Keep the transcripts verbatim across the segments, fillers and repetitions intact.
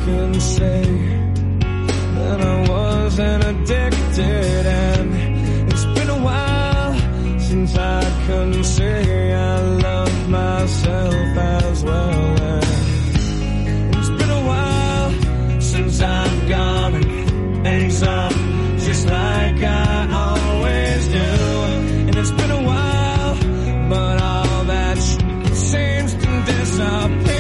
can say that I wasn't addicted, and it's been a while since I couldn't say I love myself as well. And it's been a while since I've gone and made some just like I always do. And it's been a while, but all that shit seems to disappear.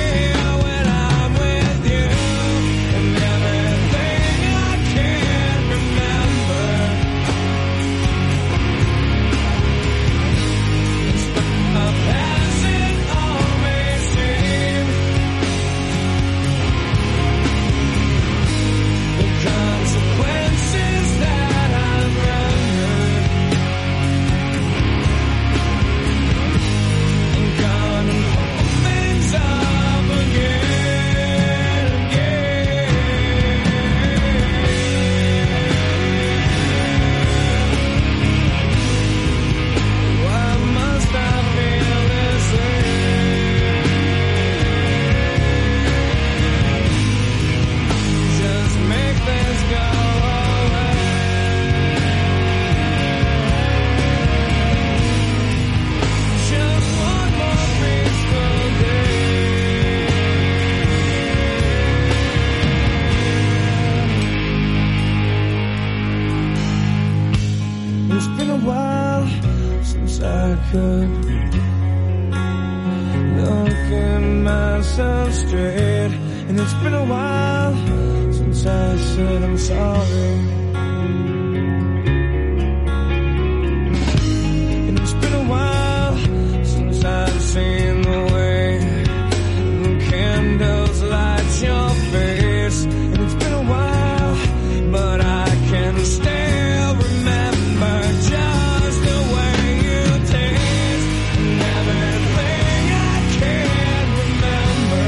Looking myself straight, and it's been a while since I said I'm sorry. And it's been a while since I've seen the way the candles light your face. And it's been a while, but I can still remember just the way you taste and everything I can't remember.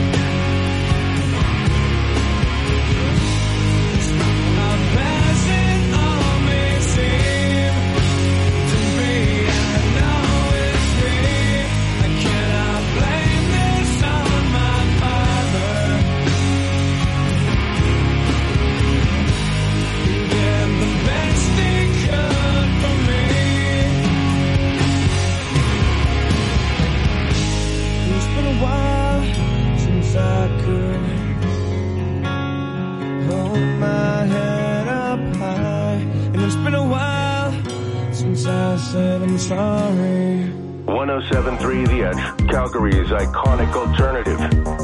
How fast it all may seem to be, I know it's me. I cannot blame this on my father. He did the best he could for me. It's been a while since I could hold my head up high, and it's been a while since I said I'm sorry. one oh seven point three The Edge, Calgary's iconic alternative.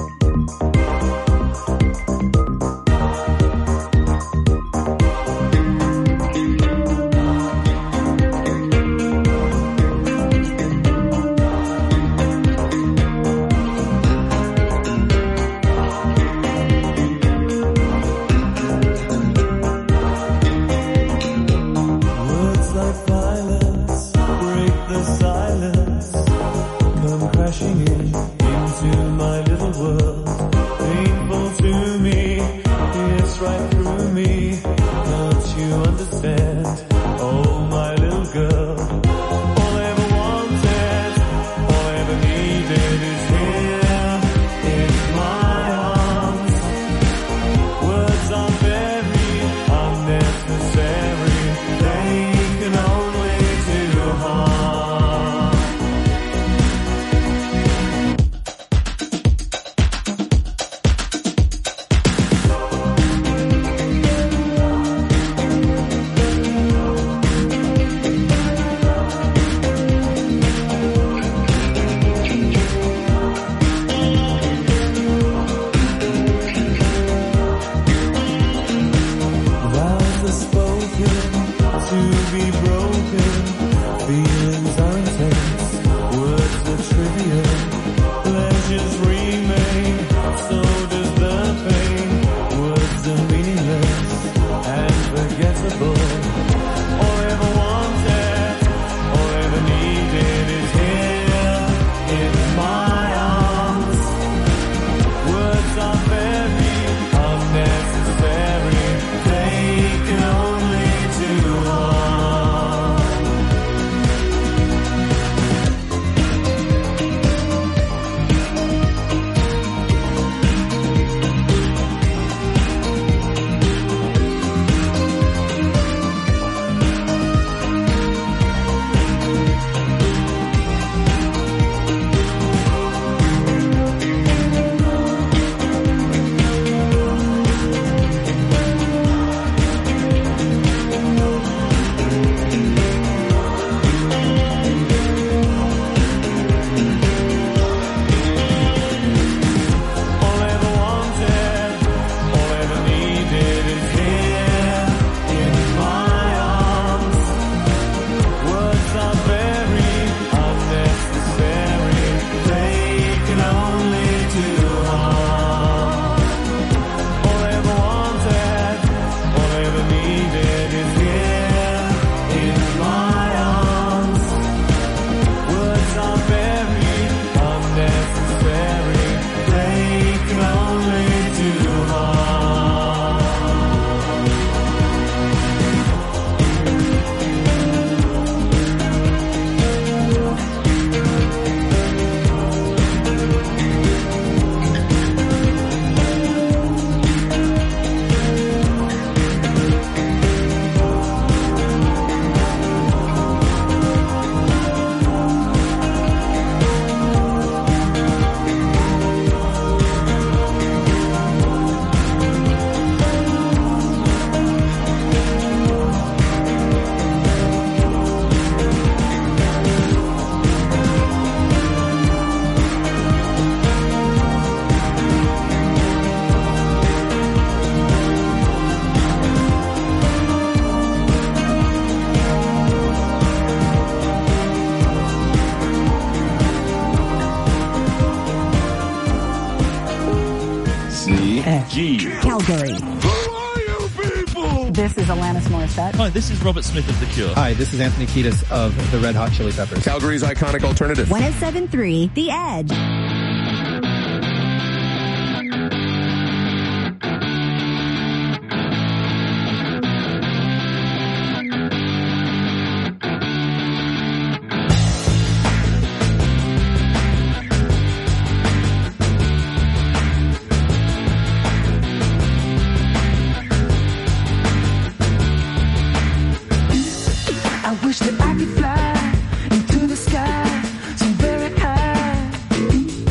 Words like violence break the silence, come crashing in into my little world. Painful to me, it's right through me. Don't you understand? Oh, my little girl. All I ever wanted, all I ever needed is here in my arms. Words are very unnecessary. They can only do harm. G. Calgary. Who are you people? This is Alanis Morissette. Hi, this is Robert Smith of The Cure. Hi, this is Anthony Kiedis of the Red Hot Chili Peppers. Calgary's iconic alternative. one oh seven point three The Edge. I wish that I could fly into the sky so very high.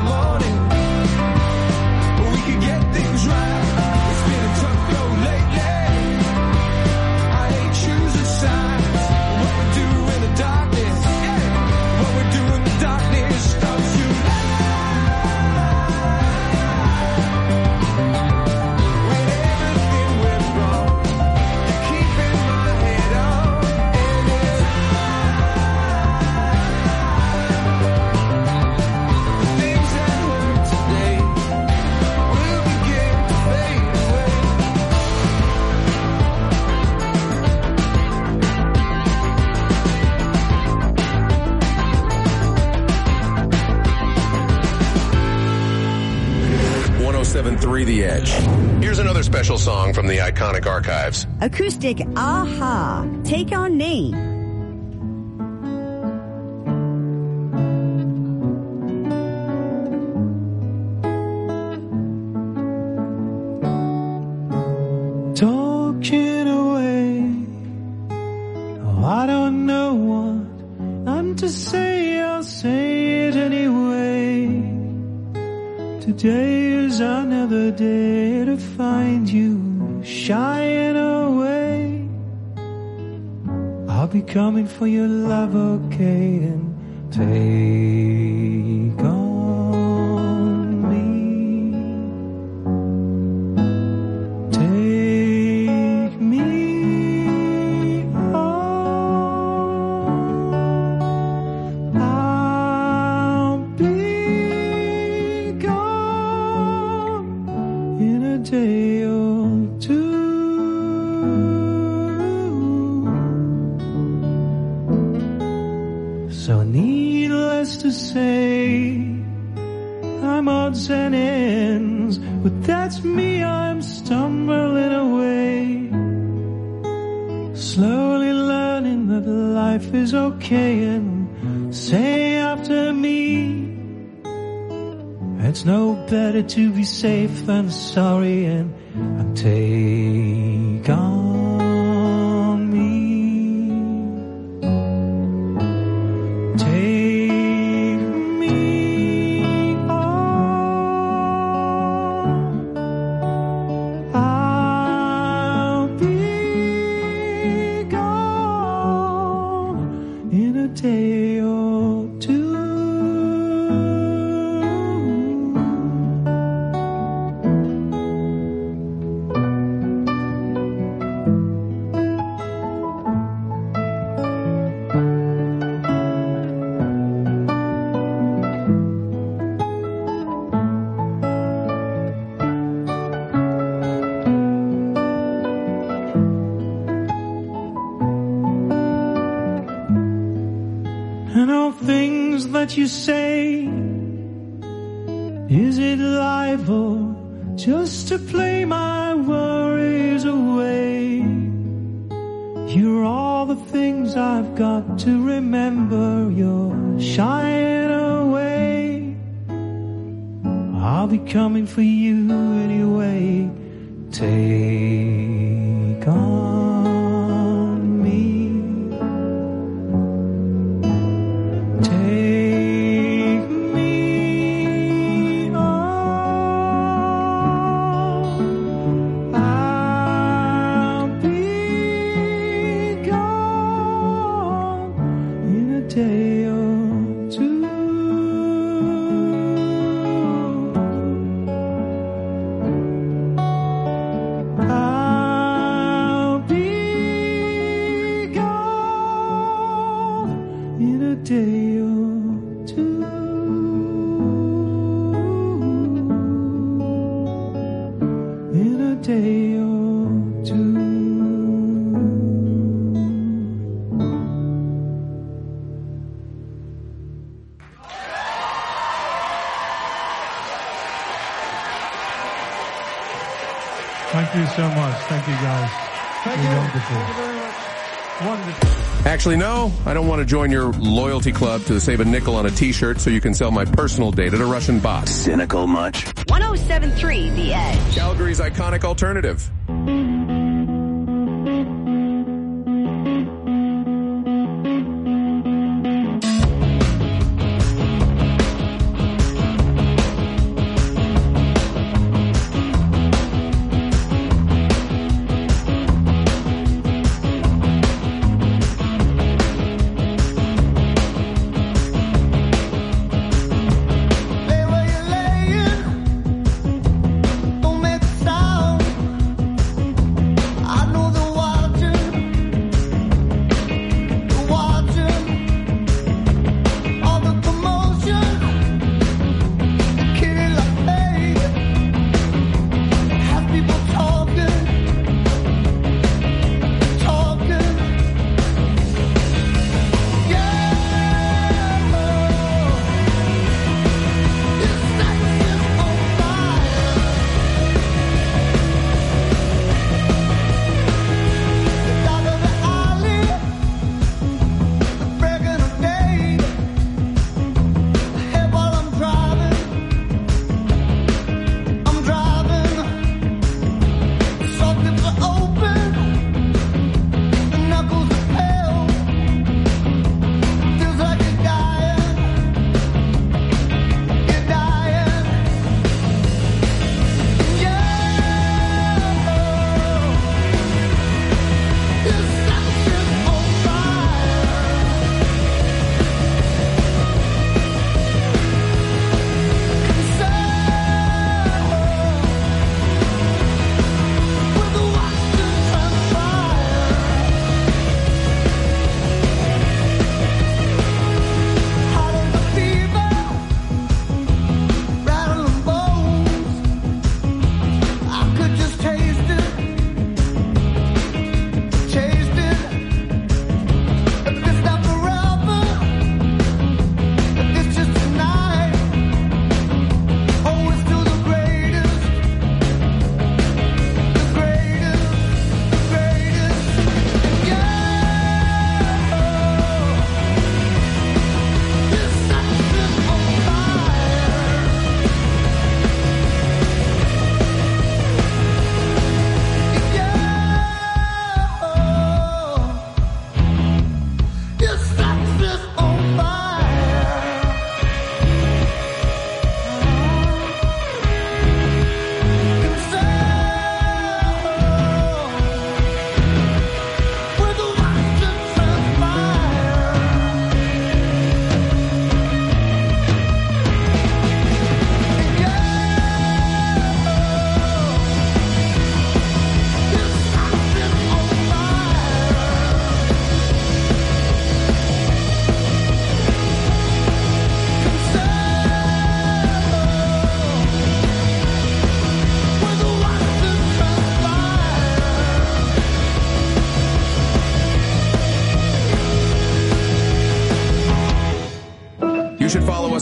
morning. We could get things right. It's been a tough go lately. I ain't choosing sides. What we do in the darkness, yeah. What we do in the darkness stops you. When everything went wrong, you're keeping my head on. And it's the things that hurt today will begin to fade away. one oh seven point three The Edge. Here's another special song from the iconic archives. Acoustic Aha. Take on Me. Talking away. Oh, I don't know what I'm to say. I'll say it anyway. Today is another day to find you shying away. I'll be coming for your love, okay, and take on me. Take me on. I'll be gone in a day or two. So needless to say, I'm odds and ends, but that's me, I'm stumbling away. Slowly learning that life is okay, and say after me, it's no better to be safe than sorry, and, and take on me. Take me on. I'll be gone in a day or two. And all things that you say, is it life or just to play my worries away? You're all the things I've got to remember. You're shying away. I'll be coming for you anyway. Take on me. Take me on. I'll be gone in a day or two. I'll be gone in a day or two. In a day or two. Thank you so much. Thank you, guys. Thank You're you. wonderful. Thank you very much. Wonderful. Actually, no, I don't want to join your loyalty club to save a nickel on a t-shirt so you can sell my personal data to Russian bots. Cynical much? one oh seven point three The Edge. Calgary's iconic alternative.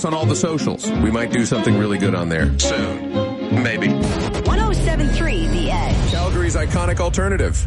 us on all the socials. We might do something really good on there soon. Maybe. one oh seven point three The Edge. Calgary's iconic alternative.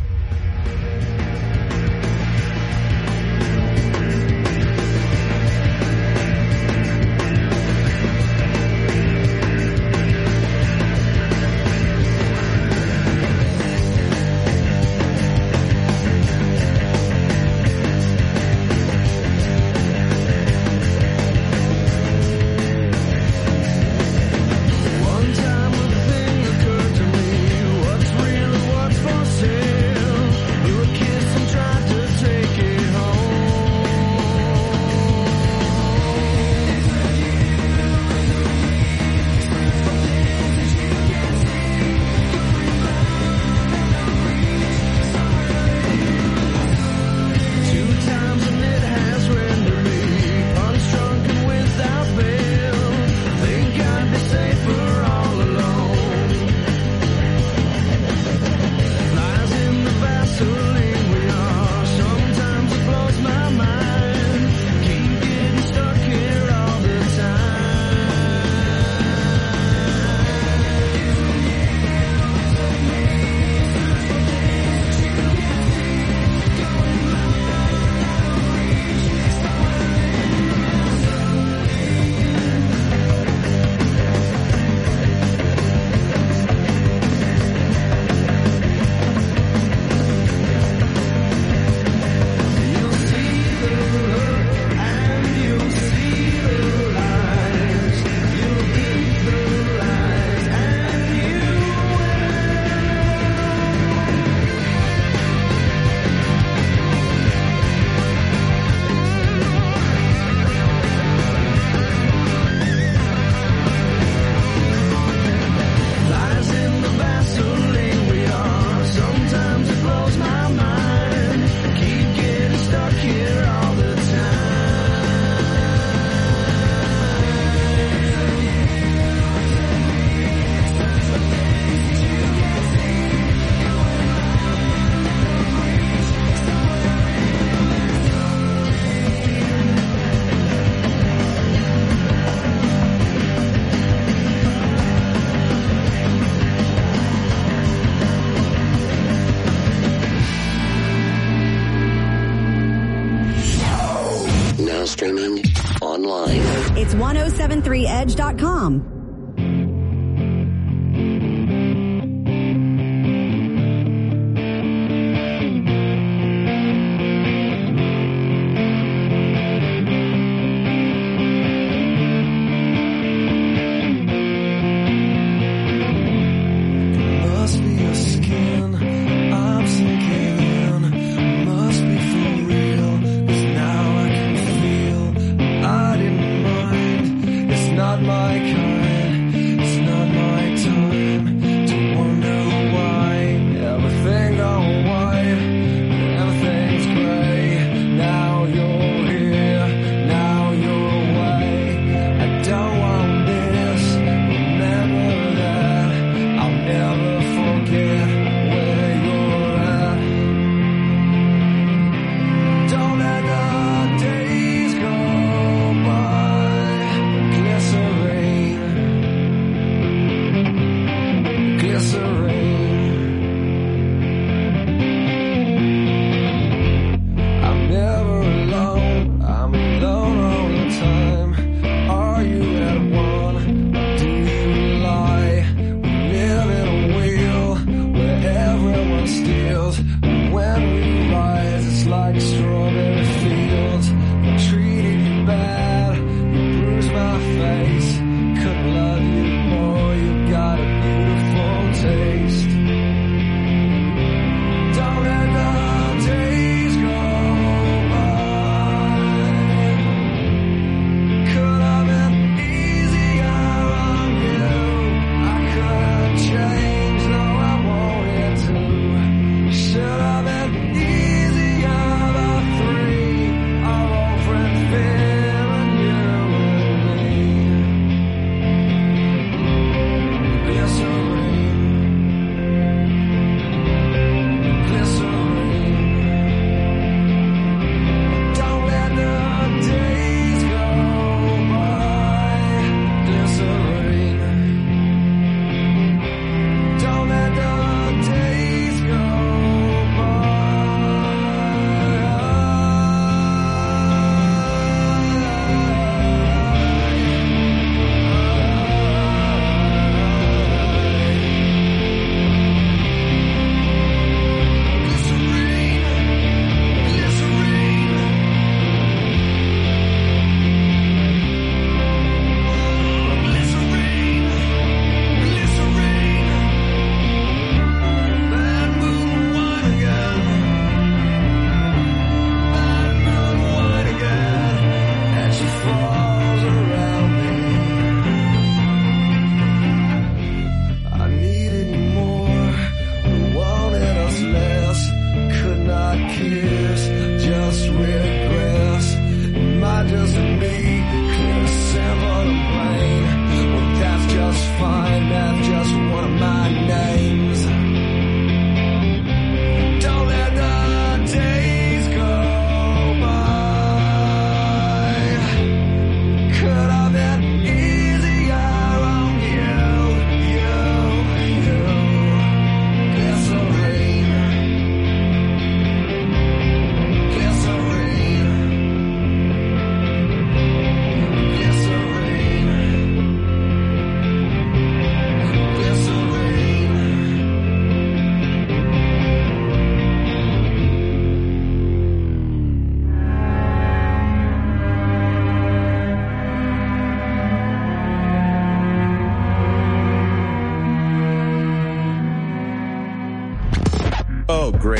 Streaming online. It's ten seventy-three edge dot com. Must be your skin, I'm sinking in. Must be for real, 'cause now I can feel I didn't mind. It's not my kind.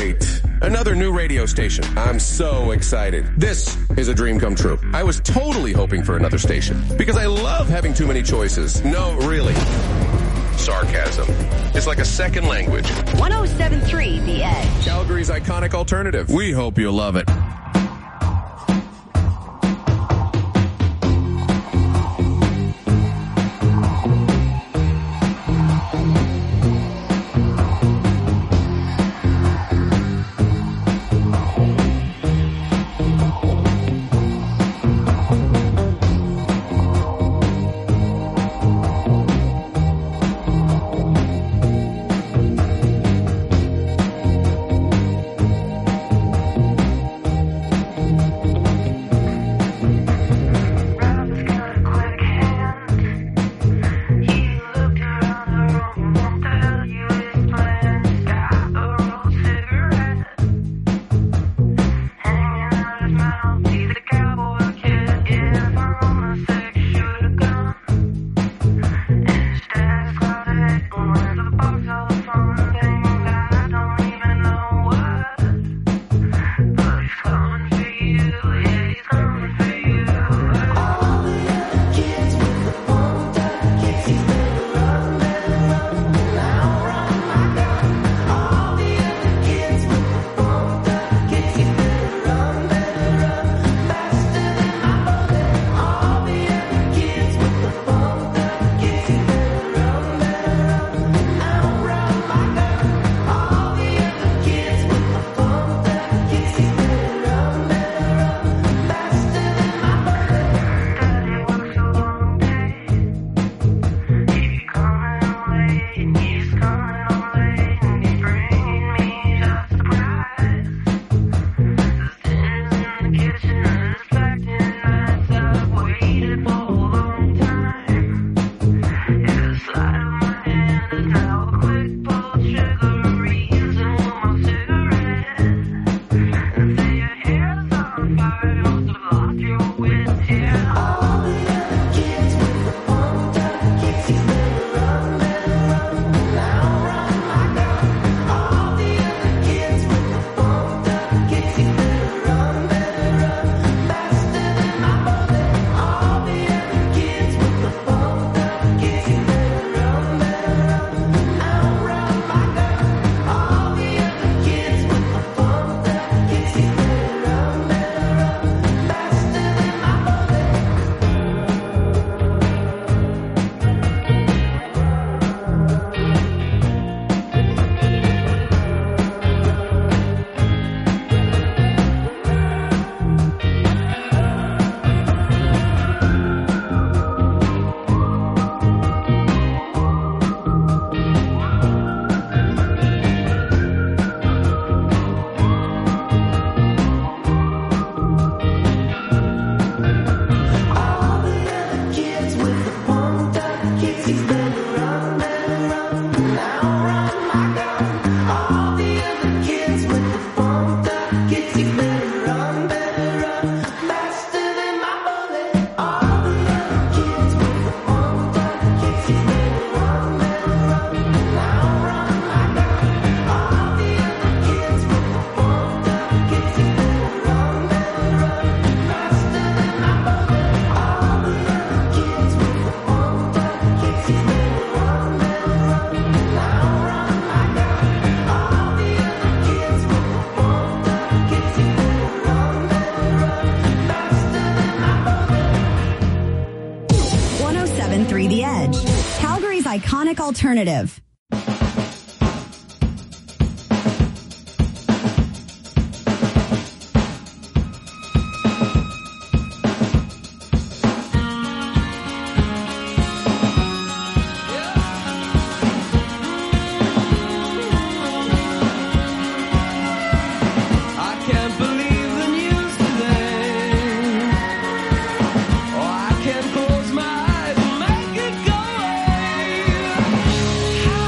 great. Another new radio station. I'm so excited. This is a dream come true. I was totally hoping for another station because I love having too many choices. No, really. Sarcasm. It's like a second language. one oh seven point three The Edge. Calgary's iconic alternative. We hope you'll love it. Iconic alternative. How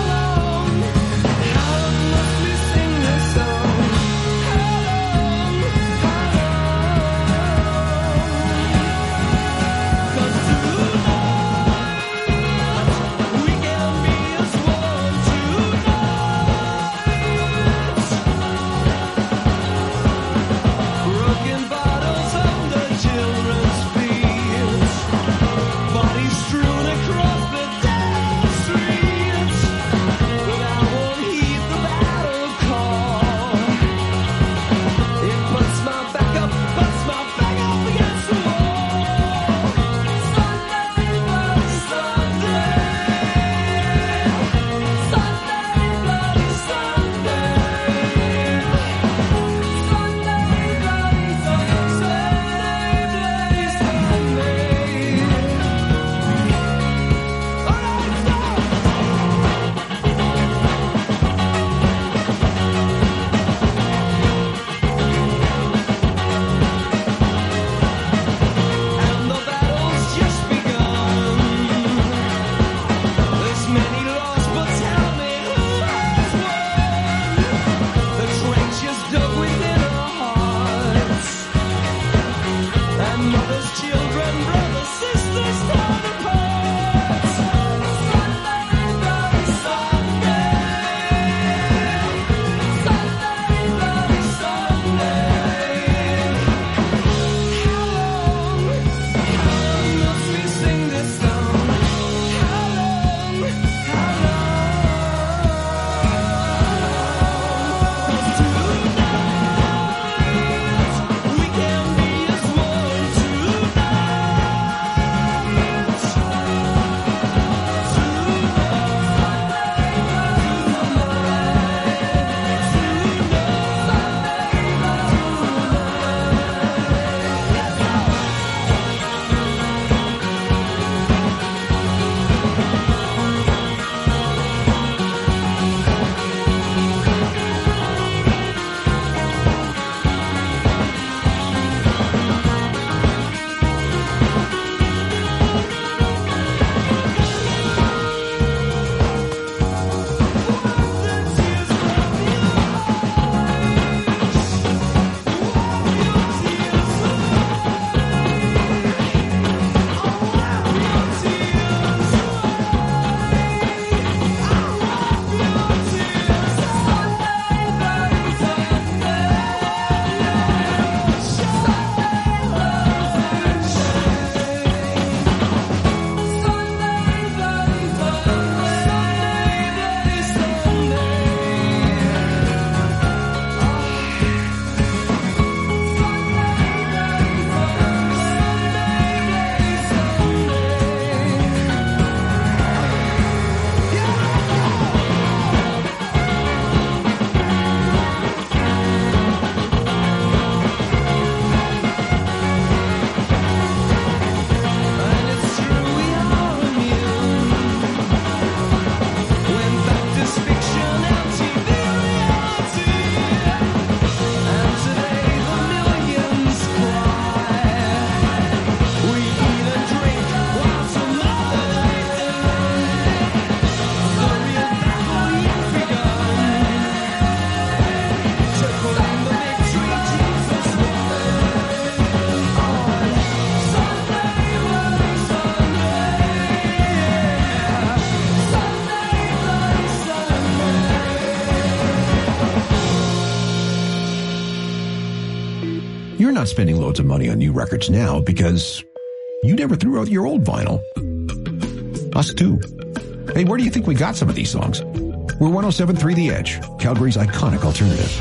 not spending loads of money on new records now because you never threw out your old vinyl. Us too. Hey, where do you think we got some of these songs? We're one oh seven point three The Edge, Calgary's iconic alternative.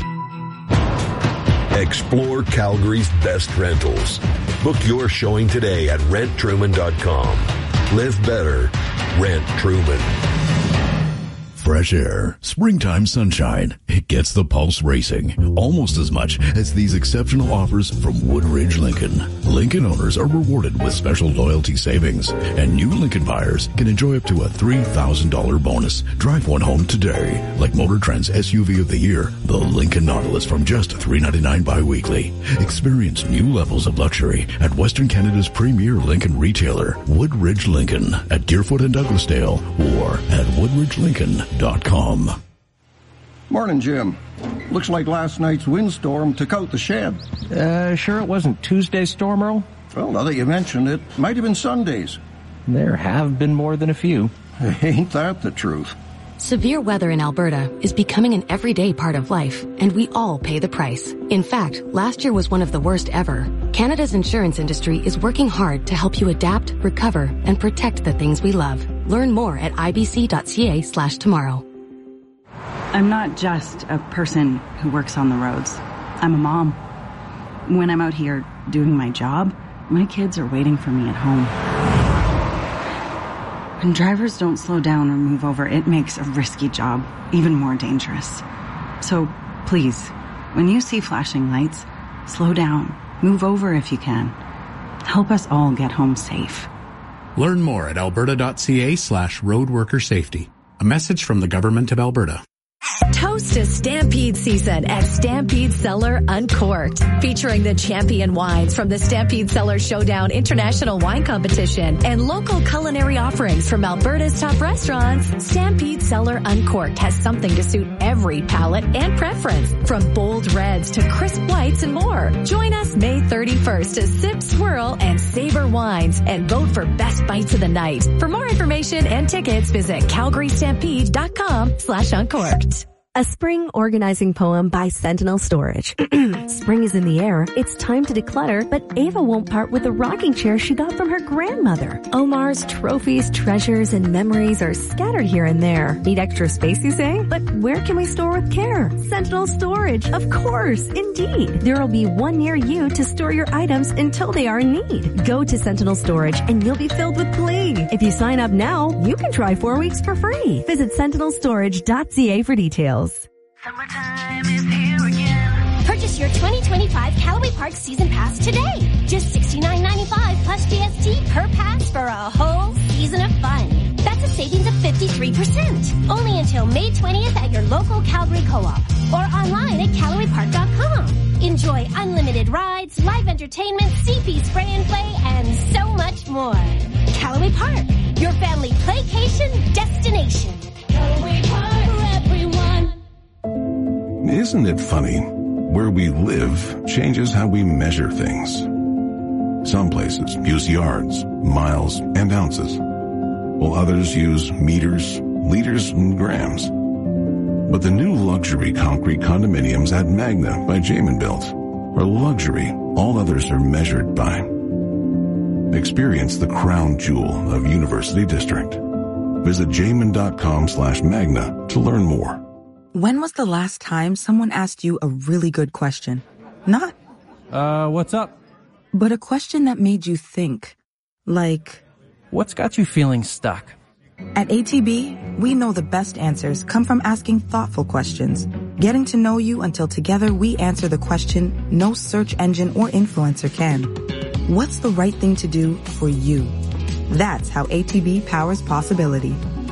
Explore Calgary's best rentals. Book your showing today at rent truman dot com. Live better. Rent Truman. Fresh air, springtime sunshine. It gets the pulse racing almost as much as these exceptional offers from Woodridge Lincoln. Lincoln owners are rewarded with special loyalty savings, and new Lincoln buyers can enjoy up to a three thousand dollars bonus. Drive one home today, like Motor Trend's S U V of the year, the Lincoln Nautilus, from just three ninety-nine bi-weekly. Experience new levels of luxury at Western Canada's premier Lincoln retailer, Woodridge Lincoln, at Deerfoot and Douglasdale, or at woodridge lincoln dot com. Morning, Jim. Looks like last night's windstorm took out the shed. Uh, sure it wasn't Tuesday's storm, Earl? Well, now that you mention it, might have been Sunday's. There have been more than a few. Ain't that the truth? Severe weather in Alberta is becoming an everyday part of life, and we all pay the price. In fact, last year was one of the worst ever. Canada's insurance industry is working hard to help you adapt, recover, and protect the things we love. Learn more at ibc.ca slash tomorrow. I'm not just a person who works on the roads. I'm a mom. When I'm out here doing my job, my kids are waiting for me at home. When drivers don't slow down or move over, it makes a risky job even more dangerous. So, please, when you see flashing lights, slow down, move over if you can. Help us all get home safe. Learn more at alberta.ca slash roadworker safety. A message from the Government of Alberta. Toast to Stampede season at Stampede Cellar Uncorked, featuring the champion wines from the Stampede Cellar Showdown International Wine Competition and local culinary offerings from Alberta's top restaurants. Stampede Cellar Uncorked has something to suit every palate and preference, from bold reds to crisp whites and more. Join us May thirty-first to sip, swirl, and savor wines and vote for best bites of the night. For more information and tickets, visit calgary stampede dot com slash uncorked. A spring organizing poem by Sentinel Storage. Spring is in the air. It's time to declutter, but Ava won't part with the rocking chair she got from her grandmother. Omar's trophies, treasures, and memories are scattered here and there. Need extra space, you say? But where can we store with care? Sentinel Storage, of course, indeed. There will be one near you to store your items until they are in need. Go to Sentinel Storage and you'll be filled with bling. If you sign up now, you can try four weeks for free. Visit sentinel storage dot c a for details. Summertime is here again. Purchase your twenty twenty-five Callaway Park Season Pass today. Just sixty-nine ninety-five plus G S T per pass for a whole season of fun. That's a savings of fifty-three percent. Only until May twentieth at your local Calgary Co-op or online at callaway park dot com. Enjoy unlimited rides, live entertainment, C P spray and play, and so much more. Callaway Park, your family playcation destination. Callaway Park for everyone. Isn't it funny? Where we live changes how we measure things. Some places use yards, miles, and ounces, while others use meters, liters, and grams. But the new luxury concrete condominiums at Magna by Jamin Built are luxury all others are measured by. Experience the crown jewel of University District. Visit jamin.com slash magna to learn more. When was the last time someone asked you a really good question? Not, Uh, what's up? but a question that made you think. Like, What's got you feeling stuck? at A T B, we know the best answers come from asking thoughtful questions, getting to know you until together we answer the question no search engine or influencer can. What's the right thing to do for you? That's how A T B powers possibility.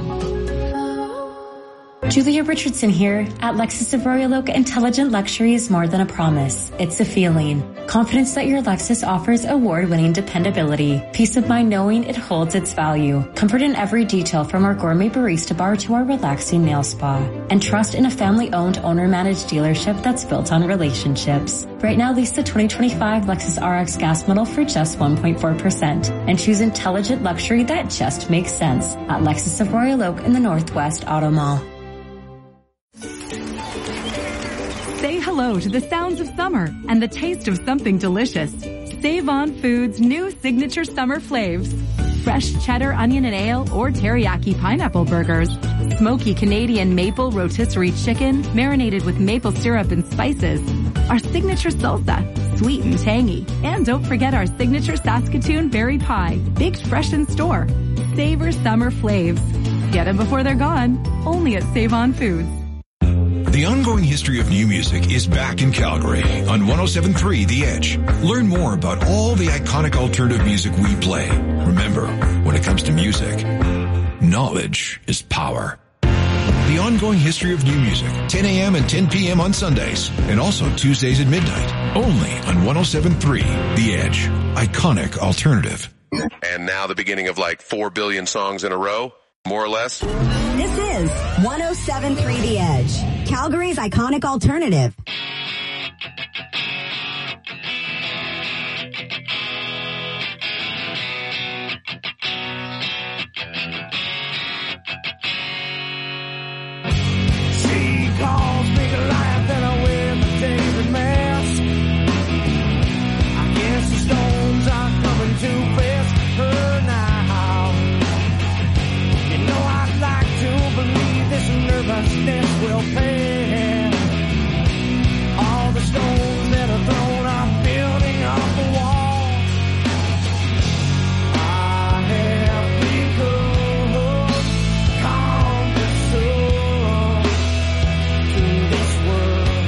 Julia Richardson here. At Lexus of Royal Oak, intelligent luxury is more than a promise. It's a feeling. Confidence that your Lexus offers award-winning dependability. Peace of mind knowing it holds its value. Comfort in every detail from our gourmet barista bar to our relaxing nail spa. And trust in a family-owned, owner-managed dealership that's built on relationships. Right now, lease the twenty twenty-five Lexus R X gas model for just one point four percent. And choose intelligent luxury that just makes sense at Lexus of Royal Oak in the Northwest Auto Mall. Say hello hello to the sounds of summer and the taste of something delicious. Save On Foods' new signature summer flavs. Fresh cheddar, onion and ale, or teriyaki pineapple burgers. Smoky Canadian maple rotisserie chicken, marinated with maple syrup and spices. Our signature salsa, sweet and tangy. And don't forget our signature Saskatoon berry pie, baked fresh in store. Savor summer flavs. Get them before they're gone. Only at Save On Foods. The ongoing history of new music is back in Calgary on one oh seven point three The Edge. Learn more about all the iconic alternative music we play. Remember, when it comes to music, knowledge is power. The ongoing history of new music, ten a.m. and ten p.m. on Sundays, and also Tuesdays at midnight, only on one oh seven point three The Edge. Iconic alternative. And now the beginning of like four billion songs in a row, more or less. This is one oh seven point three The Edge, Calgary's iconic alternative. She calls me Goliath and I wear my David mask. I guess the stones are coming to fast her now. You know I'd like to believe this nervousness will pass. All the stones that are thrown are building up a wall. I have become calm and soul to this world.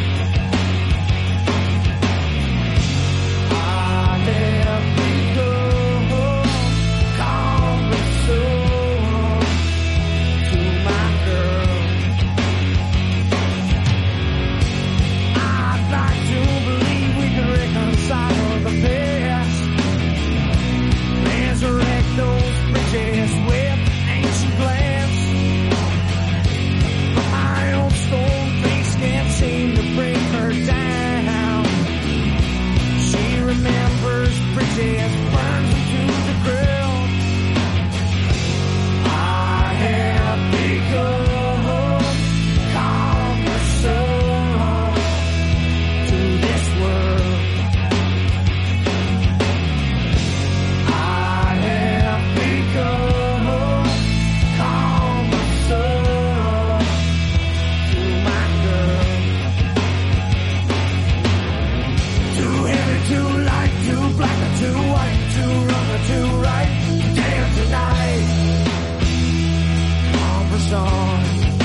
I have become calm and soul to my girl. I'd like to believe we can reconcile the past, resurrect those bridges with ancient plans. But my old stone face can't seem to bring her down. She remembers bridges burned into the ground. I have become calm and soul to this world. I have become calm and soul to my girl. Too heavy, too light, too black or too white, too wrong or too right. Damn tonight, conversation.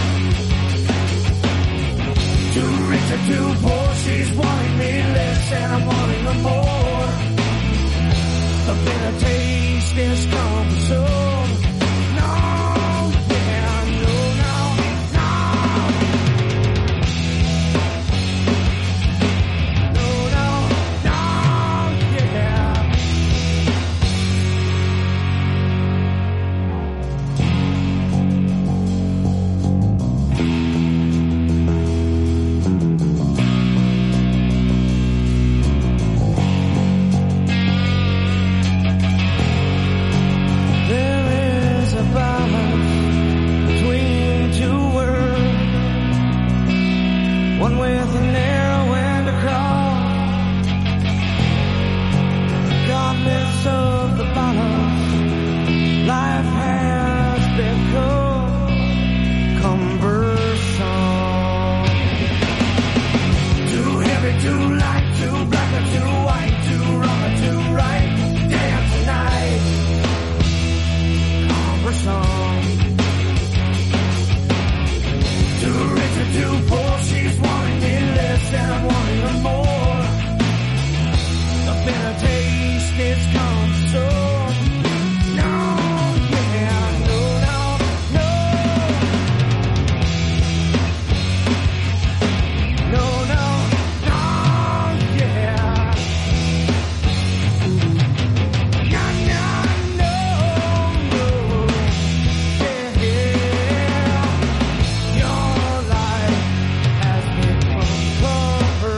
Too rich or too poor, she's wanting me less and I'm wanting her more. A bitter taste is coming soon. No, yeah, no, no, no. No, no, no, yeah. There is a balance between two worlds, one with a narrow end across. Regardless of the balance, life has become cumbersome. Too heavy, too light, too black or too white, too wrong or too right. Damn tonight, conversation. Too rich or too poor, she's wanting me less and I'm wanting her more. The bitter taste is come soon. No, yeah, no, no, no. No, no, no, yeah. No, no, no, no. Yeah, yeah. Your life has become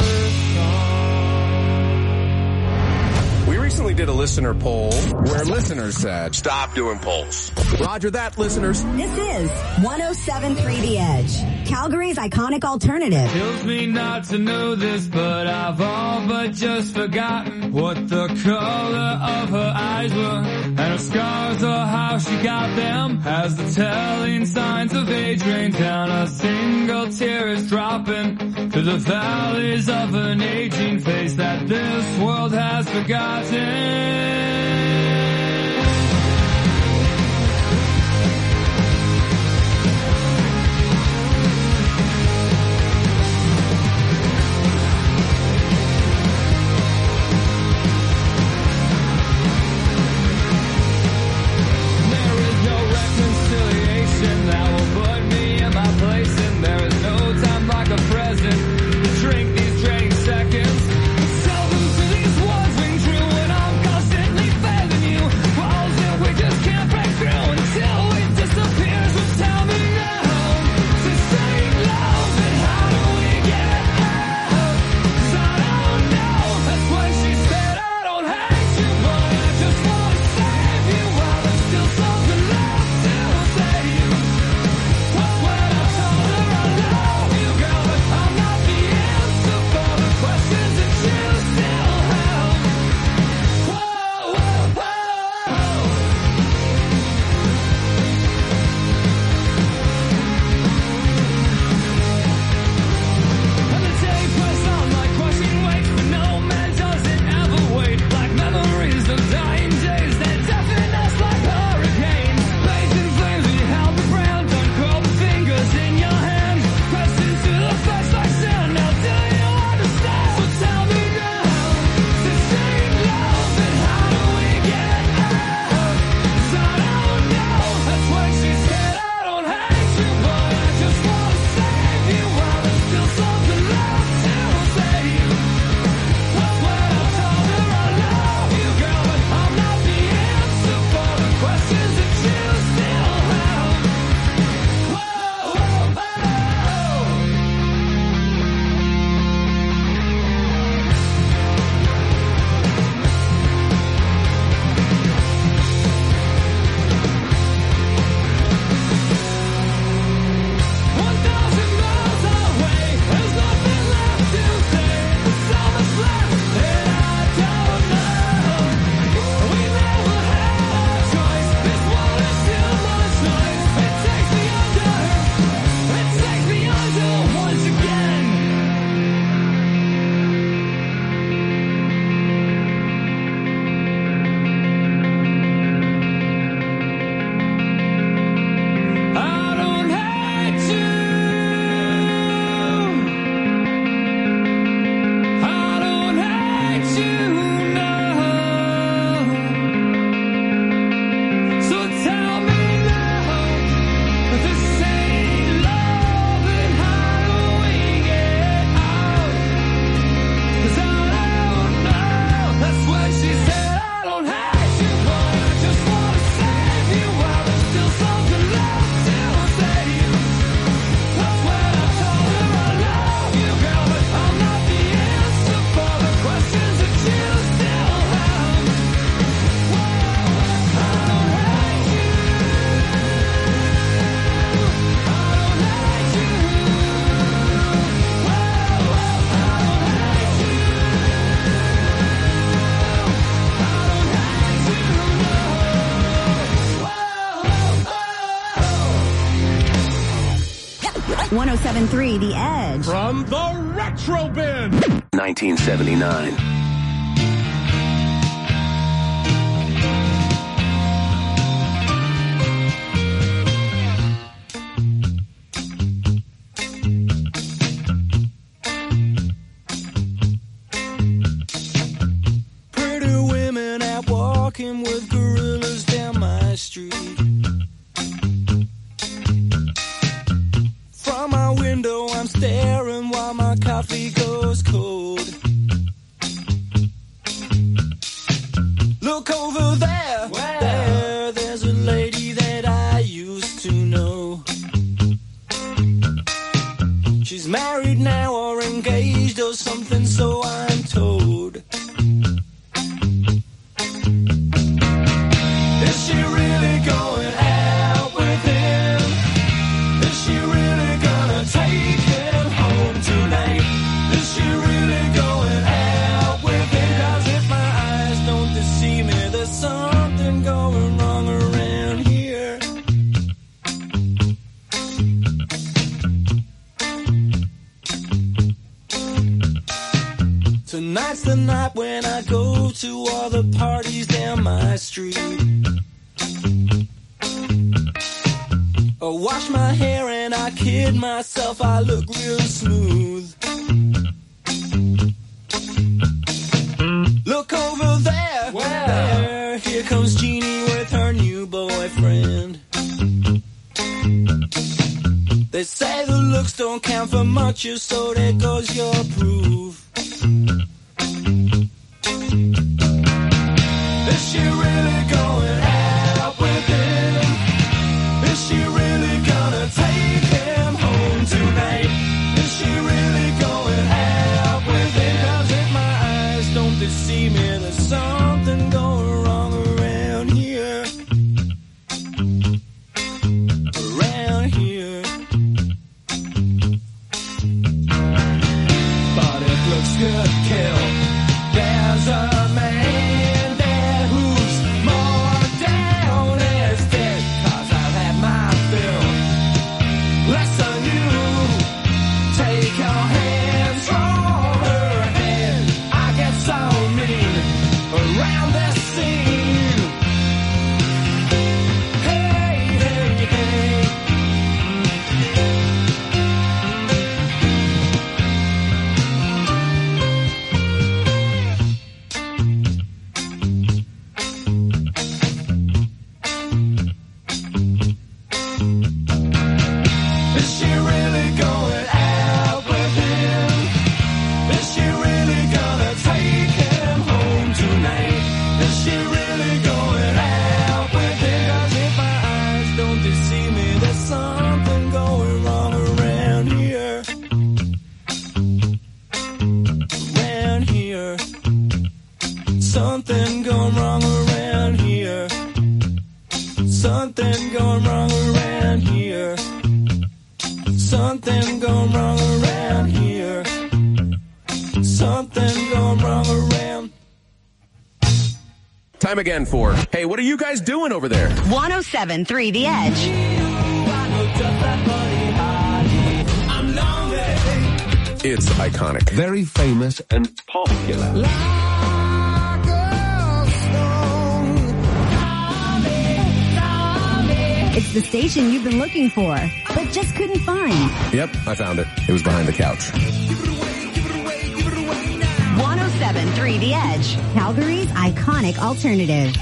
cumbersome. We recently did a listener poll where listeners said, stop doing polls. Roger that, listeners. This is one oh seven point three The Edge, Calgary's iconic alternative. Kills me not to know this, but I've all but just forgotten what the color of her eyes were, and her scars or how she got them. As the telling signs of age rain down, a single tear is dropping to the valleys of an aging face that this world has forgotten. That will put me in my place, and there is no time like a present to drink these draining seconds. Tell them to these words ring true, and I'm constantly failing you. Walls that we just can't break through until it disappears. So tell me now, sustain love, and how do we get out? 'Cause I don't know. That's when she said, I don't hate you, but I just want to save you while there's still something left to say. one oh seven point three The Edge. From the Retro Bin. nineteen seventy-nine. Pretty women out walking with gorillas down my street. From my window I'm staring while my coffee goes cold. Look over there, wow. there, there's a lady that I used to know. She's married now or engaged or something, so I'm told. Is she really going out? Tonight's the night when I go to all the parties down my street. I wash my hair and I kid myself, I look real smooth. Look over there, wow. There, here comes Jeannie with her new boyfriend. They say the looks don't count for much, so there goes your proof. Is she really going out with him? Is she really gonna take him home tonight? Is she really going out with him? 'Cause if my eyes don't deceive me, there's something going wrong around here. Around here. But it looks good, kill. There's a man there who's more down as dead. 'Cause I've had my fill. Less than you. Take your hands from her hand. I get so mean around this scene. Hey, hey, hey. Is she really going out with him? Is she really gonna take him home tonight? Is she really going out with him? 'Cause if my eyes don't deceive me, there's something going wrong around here. Around here. Something going wrong around here. Something going wrong around here. Something going wrong around here. Something going wrong around. Time again for, hey, what are you guys doing over there? one oh seven point three The Edge. It's iconic. Very famous and popular. It's the station you've been looking for, but just couldn't find. Yep, I found it. It was behind the couch. one oh seven point three The Edge, Calgary's iconic alternative.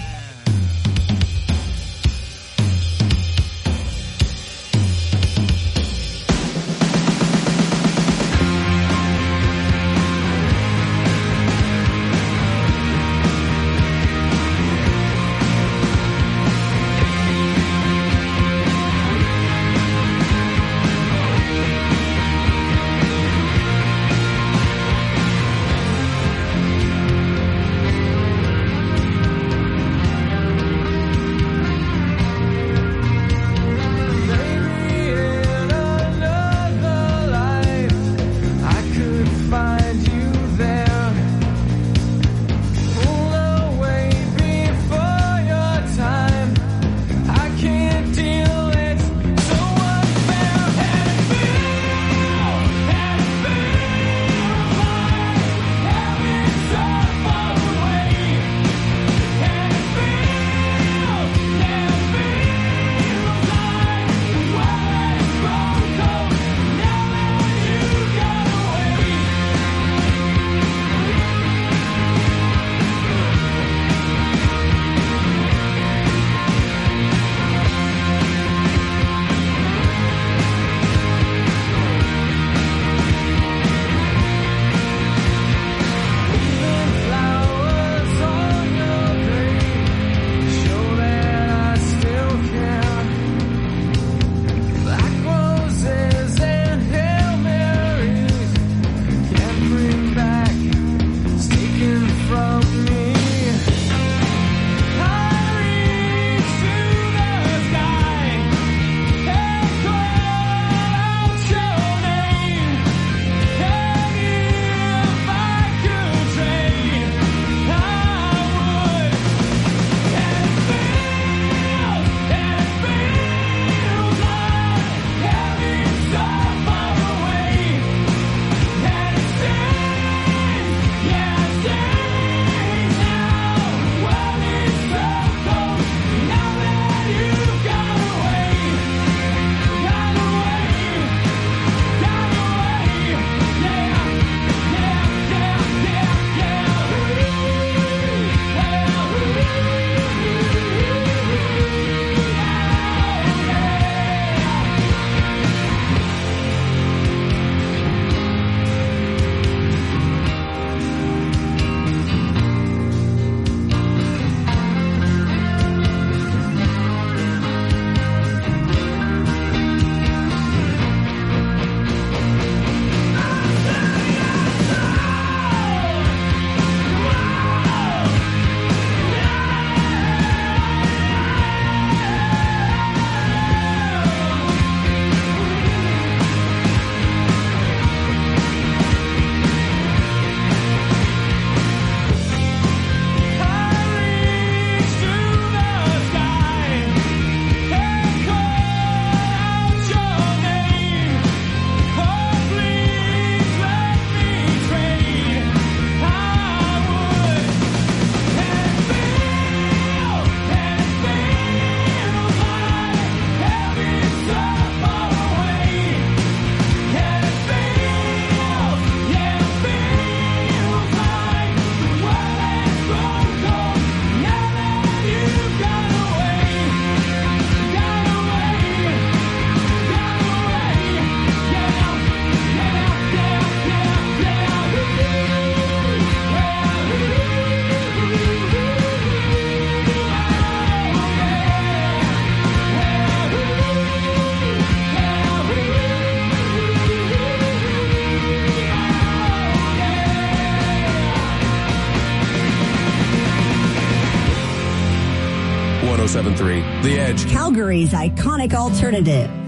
seven point three The Edge. Calgary's iconic alternative.